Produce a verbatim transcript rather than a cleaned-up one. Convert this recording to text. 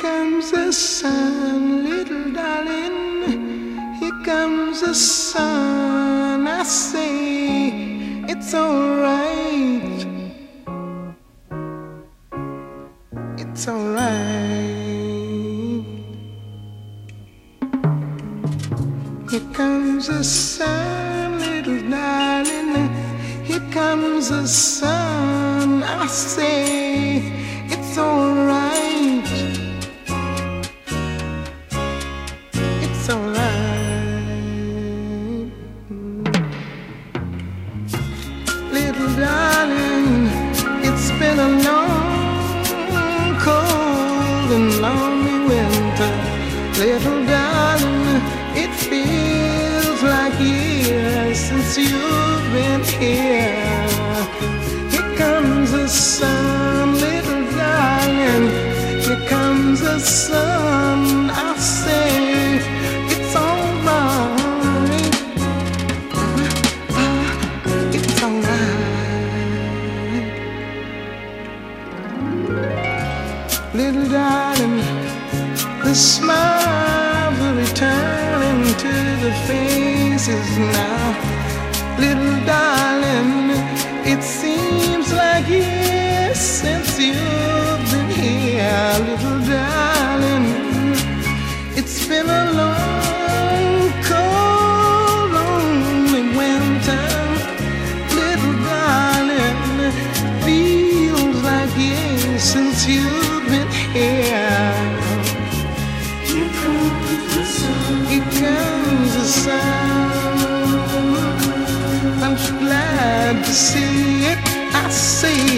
comes the sun, little darling. Here comes the sun. I say it's alright. It's alright. Here comes the sun, little darling. Here comes the sun. I say it's alright. It's alright. Little darling, it's been a long, cold and lonely winter. Little darling, it feels like years since you've been here. Here comes the sun, little darling. Here comes the sun. I say it's alright. It's alright. Little darling, the smiles are returning to the faces now. Little darling, it seems like years since you've been here. Little darling, it's been a long, cold, lonely winter. Little darling, feels like years since you've been here. Here comes the sun. Here comes the sun. I'm so glad to see it. I see